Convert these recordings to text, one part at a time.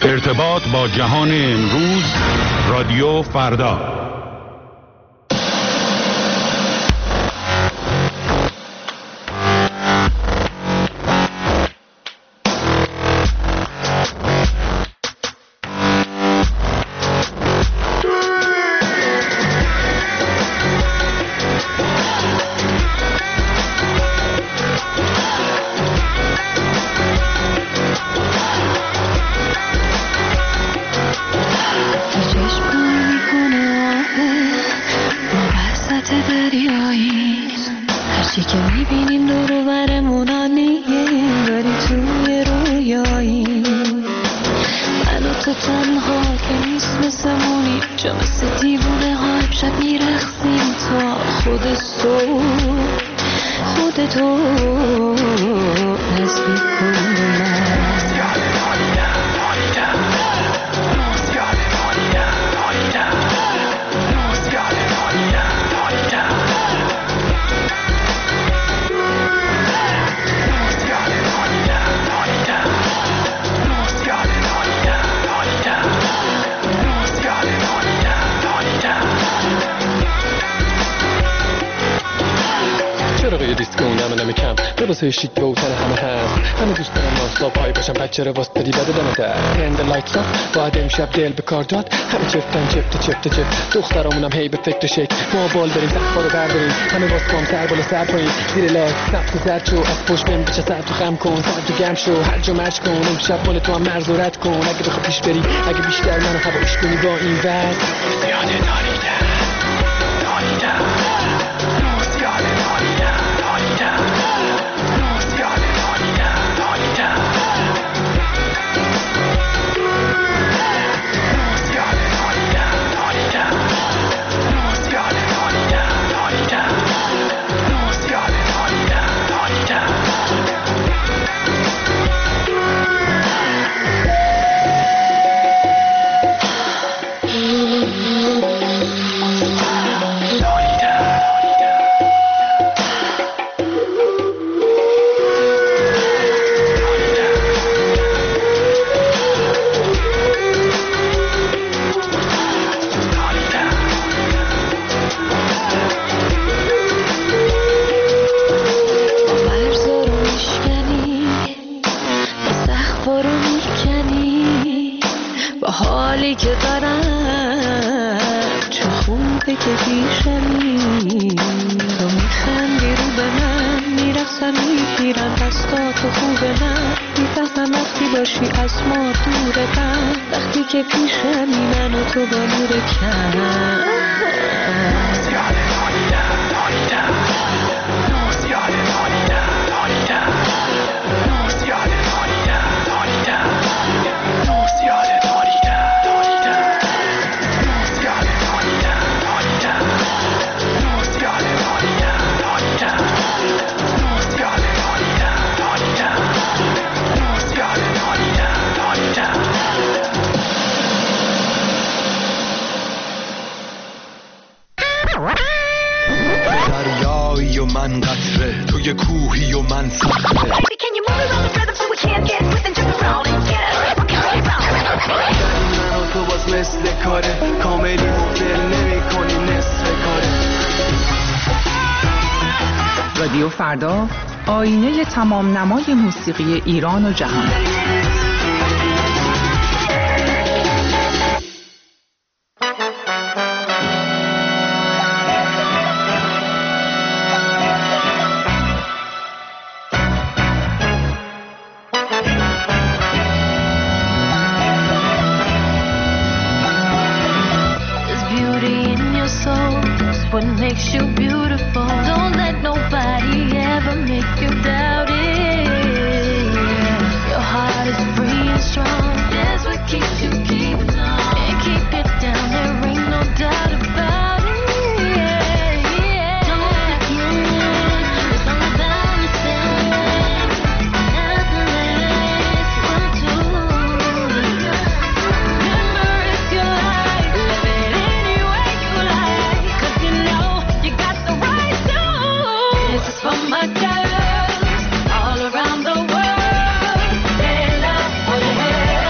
ارتباط با جهان امروز، رادیو فردا. شیک به اوتن همه هست، همه دوست دارم نانسلا پای باشم، بچه رو واسه بدی بده دمه در هند لایتس آف باید امشب دل به کار داد، همه چفتن چفت دخترامونم هی به فکر شک ما بال بریم تخفا رو برداریم، همه باز کام سر بالا سر پایین زیر لایت سبت زرد شو از پشت بهم بچه سر تو خم کن سر تو گرم شو هر جا مرج کن امشب مال تو هم مرز و رد کن اگه بخواه پیش بری اگه بیشتر منو هوایش کنی با این وز زیاده داریدم دریایی و من قطره توی کوهی و من صخره من و تو باز مثل کاره کاملی و دل نمی کنی نصف کاره. رادیو فردا، آینه تمام نمای موسیقی ایران و جهان. What makes you beautiful? Don't let nobody ever make you doubt it. Your heart is free and strong. That's what keeps you keeping on. And keep it down, there ain't no doubt about it. Don't begin, it's all about yourself. Nothing less, one, two. Remember it's your life, live it any way you like. 'Cause you know you got the right to. This is for my girls all around the world. They love for the world.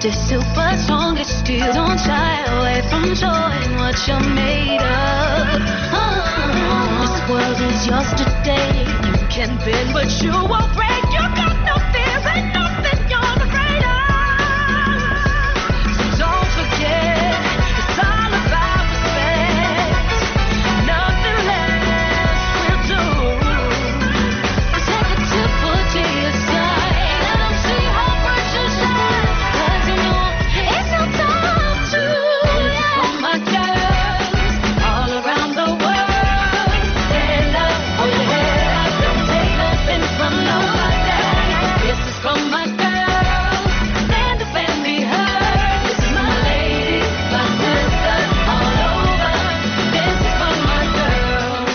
you're super strong, you still don't shy away from showing what you're made of. This world is yours today. You can bend, but you won't break. You got no fear and nothing you're afraid of. So don't forget, it's all about respect. Nothing less will do. Take a tip to your side. Let them see how bright you shine. 'Cause you know it's your time to. For my girls all around the world, stand up, hold your head up, don't take nothing from nobody. This is for my girls, stand up and be heard. This is my ladies, my sisters all over. This is for my girls.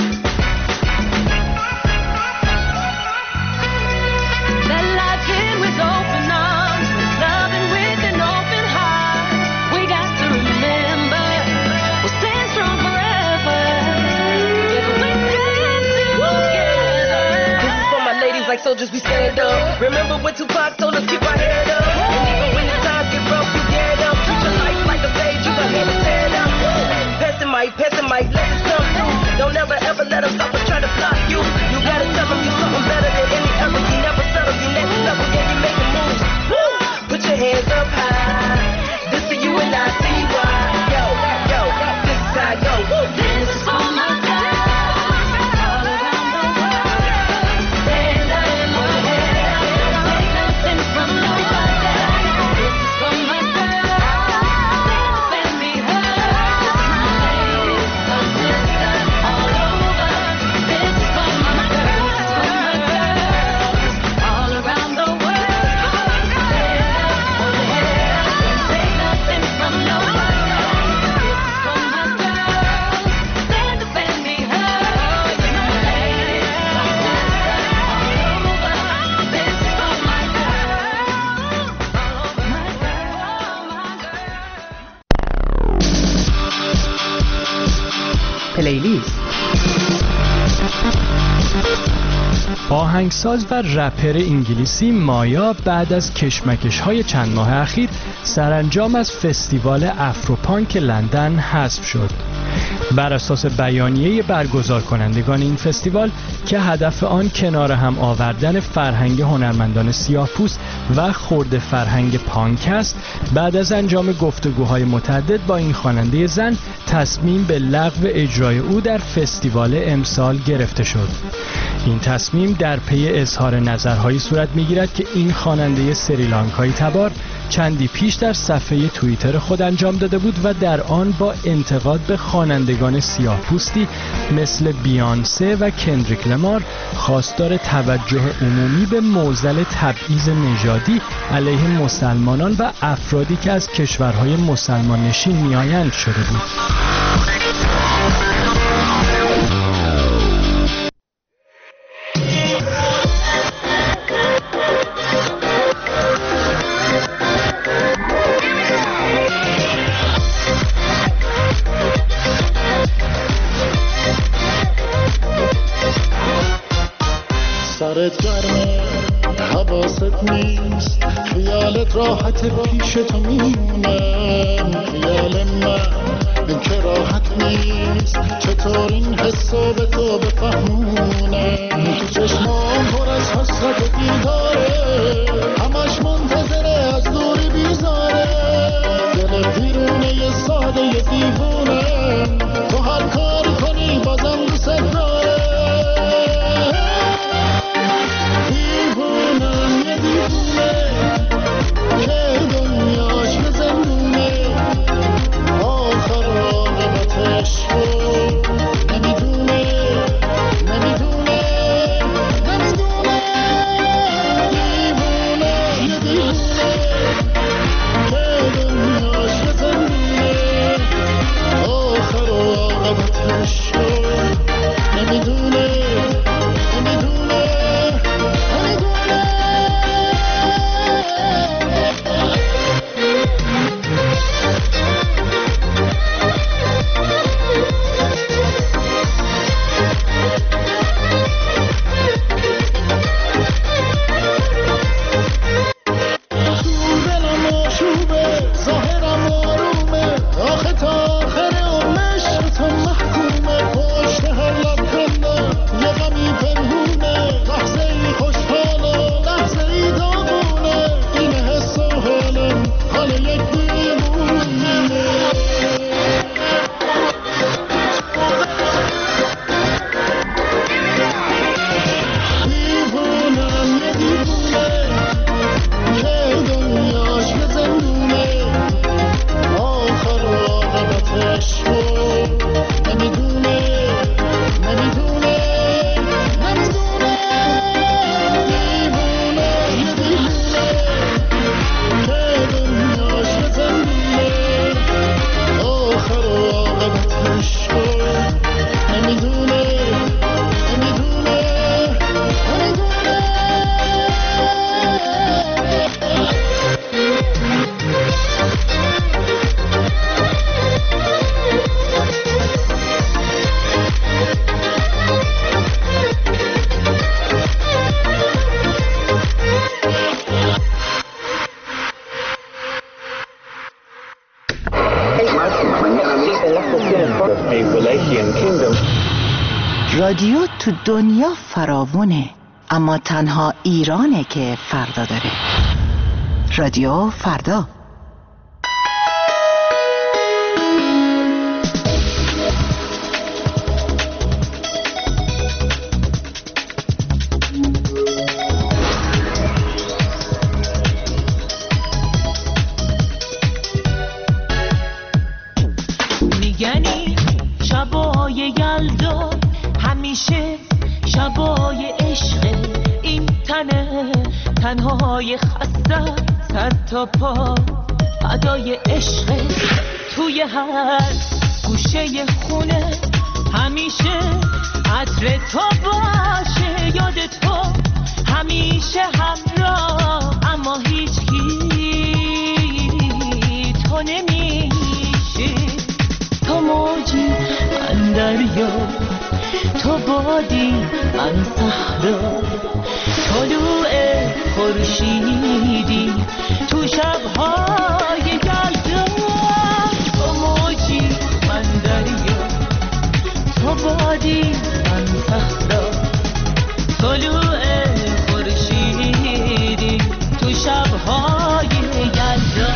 Let life in with open arms, loving with an open heart. We got to remember, we'll stand strong forever. Together we stand together. This is for my ladies like soldiers, we stand up. Remember when Tupac told us keep our head up. And even when the times get rough, you get up. Treat your life like a stage, you got to stand up. Pass the mic, let us come through. Don't ever ever let them stop or try to block you. You gotta tell them you something better than any other. You never settle, you next level, yeah, you making moves. Woo! Put your hands up high. This for you and I see why. Yo, this is how I go. This is for my girls all around the world. Stand up and hold your head up, don't take nothing from nobody. This is for my girls, stand up and be heard. This is my ladies, my sisters all over. This is for my girls, all around the world. Stand up, hold your head up, don't take nothing from nobody. This is for my girls, stand up and be heard. This is my ladies, my sisters all over. This is for my girls, پلیلیست. آهنگساز و رپر انگلیسی مایا بعد از کشمکش‌های چند ماه اخیر سرانجام از فستیوال افروپانک لندن حذف شد. بر اساس بیانیه برگزار کنندگان این فستیوال که هدف آن کنار هم آوردن فرهنگ هنرمندان سیاه‌پوست و خرد فرهنگ پانک است، بعد از انجام گفتگوهای متعدد با این خواننده زن تصمیم به لغو اجرای او در فستیوال امسال گرفته شد. این تصمیم در پی اظهار نظرهایی صورت می‌گیرد که این خواننده سریلانکایی تبار چندی پیش در صفحه توییتر خود انجام داده بود و در آن با انتقاد به خوانندگان سیاه‌پوستی مثل بیانسه و کندریک لمار خواستار توجه عمومی به معضل تبعیض نژادی علیه مسلمانان و افرادی که از کشورهای مسلمان نشین میآیند شده بود. سرت گرمه حواست نیست، خیالت راحت پیش تو میمونه، خیال من که راحت نیست، چطور این حسو به تو بفهمونه، تو چشمام پر از حسرت و دیداره، همش منتظره از دوری بیزاره، دل دیرونه یه ساده یه دیوونه، تو هر کاری کنی بازم دوست داره، دیوونم یه دیوونه که دنیاش یه زندونه، آخر عاقبتش رو نمیدونه، رادیو تو دنیا فراوونه، اما تنها ایرانه که فردا داره. رادیو فردا. میگنی شبای یلدا همیشه شبای عشق، این تنه تنهای خسته سر تا پا فدای عشق. توی هر گوشه خونه همیشه عطر تو باشه، یاد تو همیشه همراه، اما هیچ تو نمیشه. تو موجی من دریا، تو بادی من صحرا، طلوع خورشیدی تو شب‌های یلدا. تو موجی من دریا، تو بادی من صحرا، طلوع خورشیدی تو شب‌های یلدا.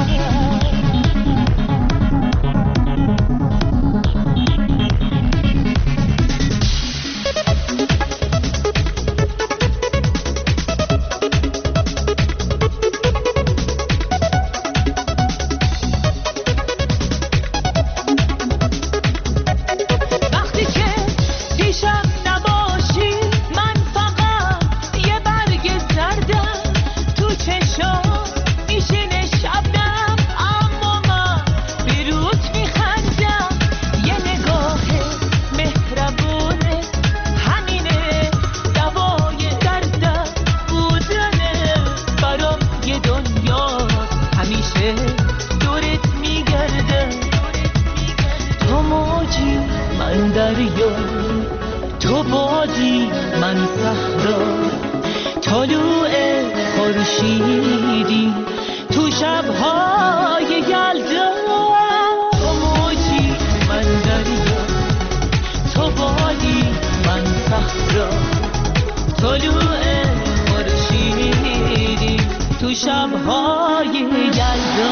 تو بادی من صحرا، طلوع خورشیدی تو شب‌های یلدا. تو موجی من دریا، تو بادی من صحرا، طلوع خورشیدی تو شب‌های یلدا.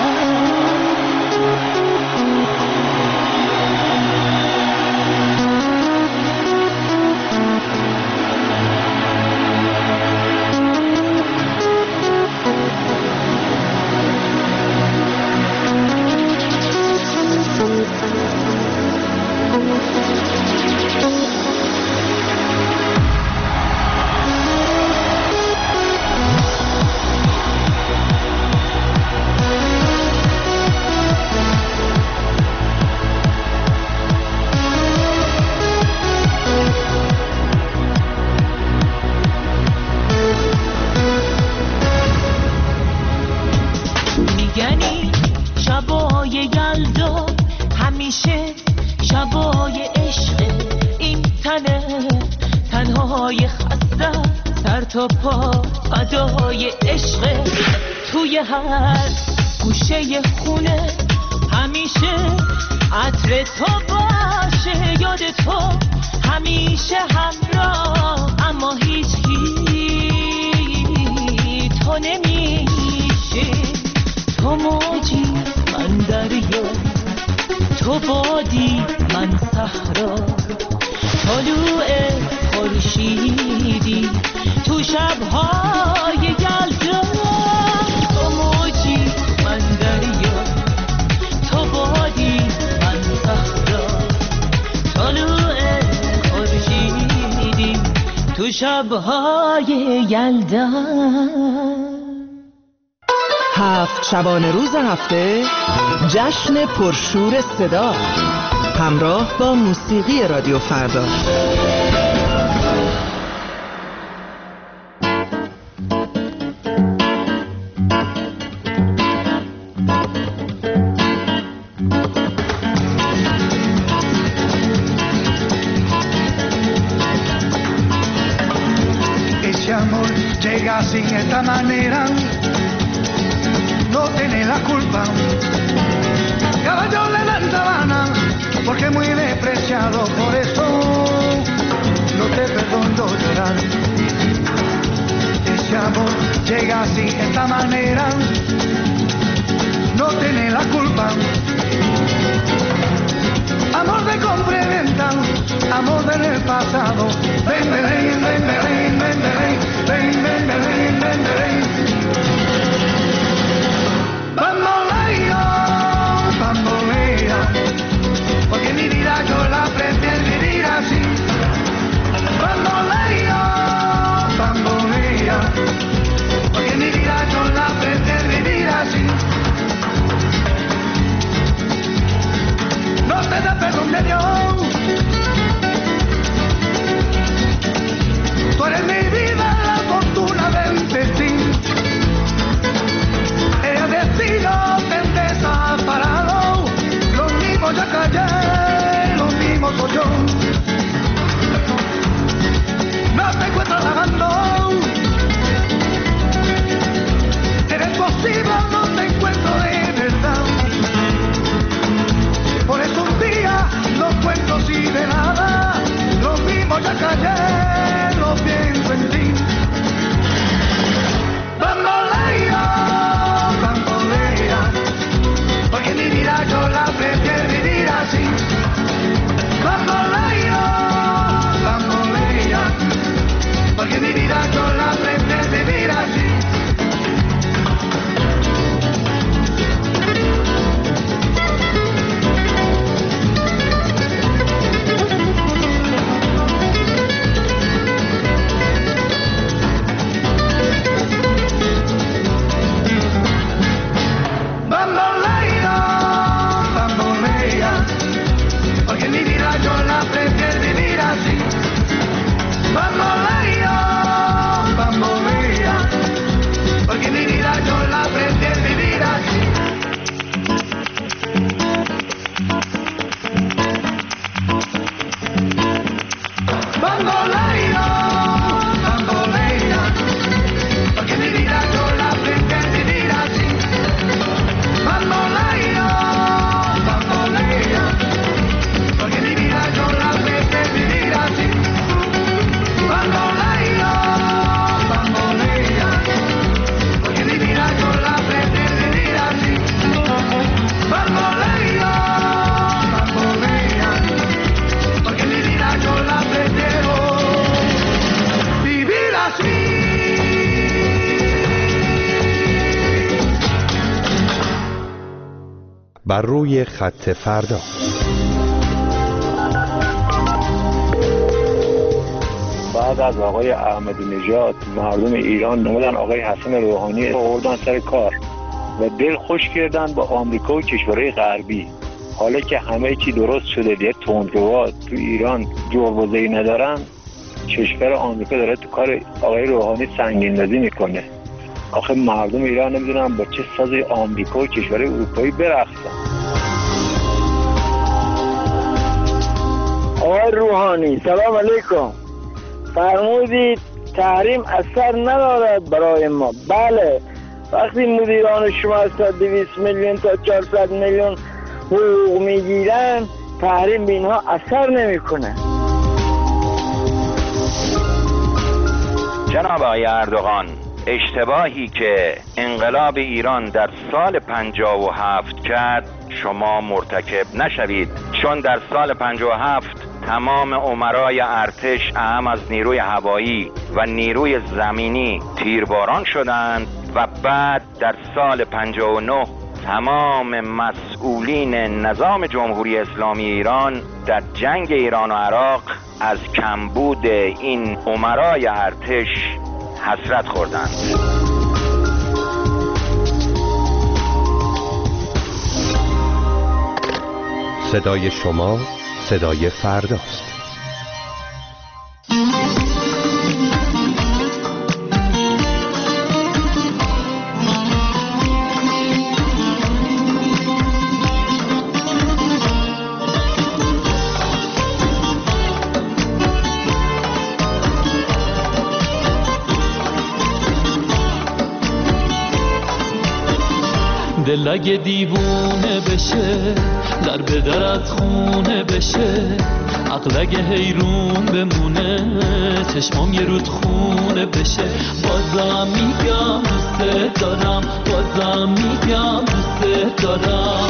میگنی شبای یلدا همیشه شبای عشق، این تنه تنهای خسته سر تا پا فدای عشق. توی هر گوشه خونه همیشه عطر تو باشه، یاد تو همیشه همراه، اما هیچ تو نمیشه. تو موجی من دریا، تو بادی من صحرا، طلوع خورشیدی تو شب‌های یلدا. تو موجی من دریا، تو بادی من صحرا، طلوع خورشیدی تو شب‌های یلدا. 7 شبانه روز هفته جشن پرشور صدا همراه با موسیقی رادیو فردا. Ese amor llega sin esta manera, no tiene la culpa. Caballo le dan sabana porque es muy despreciado, por eso te perdono llorar. Ese amor llega así, de esta manera, no tiene la culpa. Amor de compra y venta, amor del pasado. Ven, ven, ven, ven, ven, ven, ven, ven, ven, ven, ven, ven. Bambolea, porque mi vida yo la prefiero vivir así. Bambolea, bambolea, porque mi vida yo la prefiero vivir así. No te da perdón de Dios. Tú eres mi vida, la fortuna del destino. El destino te desaparado. Lo mismo ya callé, lo mismo soy yo. No te encuentro halagando. Eres posible, no te encuentro de verdad. Por eso un día no cuento así de nada. Lo mismo ya callé, lo pienso en ti. Bambolea, bambolea, porque mi vida yo la prefiero vivir así. Bambolea, bambolea, porque mi vida yo la prefiero vivir así. بر روی خط فردا. بعد از آقای احمدی نژاد مردم ایران نمودن آقای حسن روحانی رو آوردن سر کار و دل خوش کردن با آمریکا و کشورهای غربی. حالا که همه چی درست شده، دیگه تندروا تو ایران جربوزه‌ای ندارن، کشور آمریکا داره تو کار آقای روحانی سنگین‌سازی میکنه. آخه مردم ایران نمیدونن با چه سازی آمریکا و کشورهای اروپایی برقصن. آقای روحانی سلام علیکم. فرمودید تحریم اثر ندارد برای ما. بله، وقتی مدیران شما از 200 میلیون تا 400 میلیون حقوق میگیرن، تحریم به اینها اثر نمیکنه. جناب آقای اردوغان، اشتباهی که انقلاب ایران در سال 57 کرد شما مرتکب نشوید، چون در سال 57 تمام امرای ارتش اهم از نیروی هوایی و نیروی زمینی تیرباران شدند و بعد در سال 59 تمام مسئولین نظام جمهوری اسلامی ایران در جنگ ایران و عراق از کمبود این امرای ارتش حسرت خوردند. صدای شما صدای فرداست. دل اگه دیوونه بشه، در به درت خونه بشه، عقل حیرون بمونه، چشمام یه رود خونه بشه. بازم میگم دوست دارم، بازم میگم دوست دارم.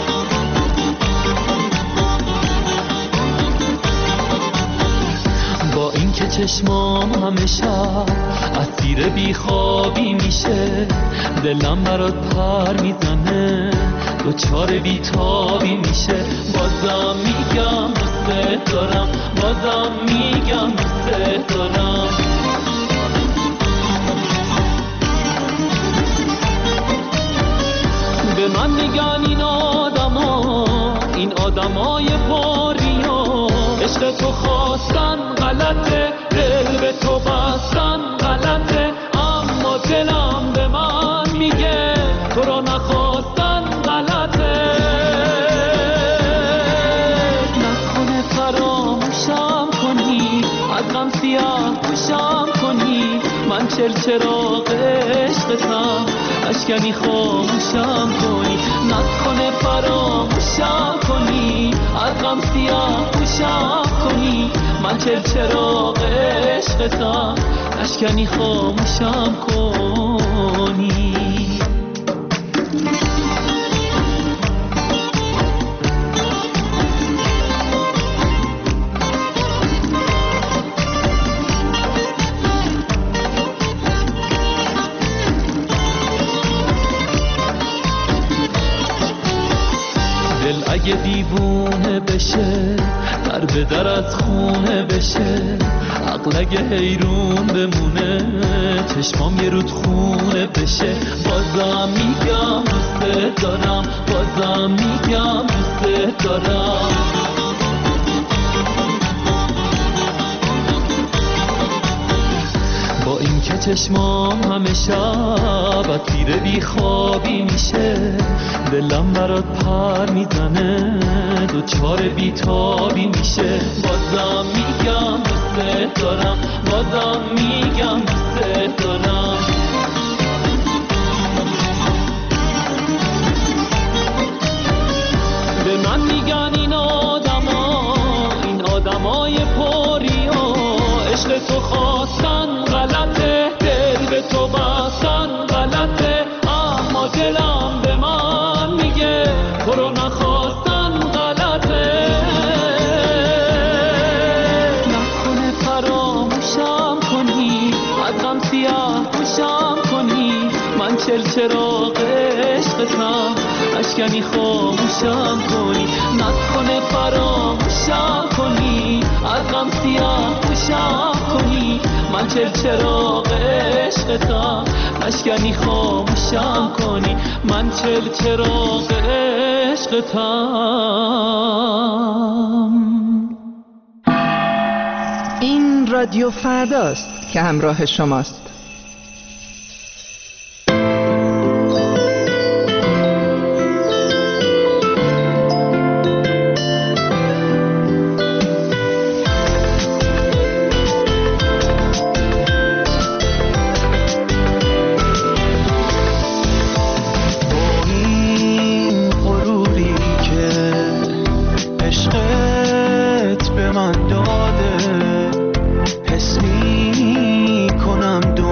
با اینکه چشمام همه شب اسیر بیخوابی میشه، دلم برات پر میزنه، دوچار بیتابی میشه. بازم میگم دوست دارم، بازم میگم دوست دارم. به من میگن این آدمای پاریا، عشق تو خواستن غلطه، دل به تو بستن غلطه، اما دلم به من میگه تو رو نخواستن غلطه. نکنه فراموشم کنی، از غم سیاه پوشم کنی، من چراغ عشقتم، اشکنی خاموشم کنی. نکنه فراموشم کنی، از غم سیاه پوشم کنی، من چراغ عشقتم، اشکنی خاموشم کنی. اگه دیوونه بشه، در به در از خونه بشه، عقل اگه حیرون بمونه، چشمام یه رود خونه بشه. بازم میگم دوست دارم، بازم میگم دوست دارم. با اینکه چشمام همه شب اسیر بیخوابی میشه، دلم برات پر میزنه، دوچار بیتابی میشه. بازم میگم دوست دارم، بازم میگم دوست دارم. به من میگن این آدمای پاریا، عشق تو خواستن غلطه، دل به تو بستن غلطه، اما دلم به من میگه تو رو نخواستن غلطه. نکنه فراموشم کنی، از غم سیاه پوشم کنی، من چراغ عشقتم، اشکنی خاموشم کنی. نکنه فراموشم کنی، از غم سیاه پوشم کنی، من چراغ عشقتم، اشکنی خاموشم کنی، من چراغ عشقتم. این رادیو فرداست که همراه شماست. من داده، حس می کنم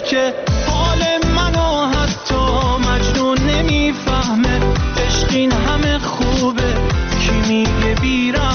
که حال منو حتی مجنون نمیفهمه. عشق این همه خوبه کی میگه بیرم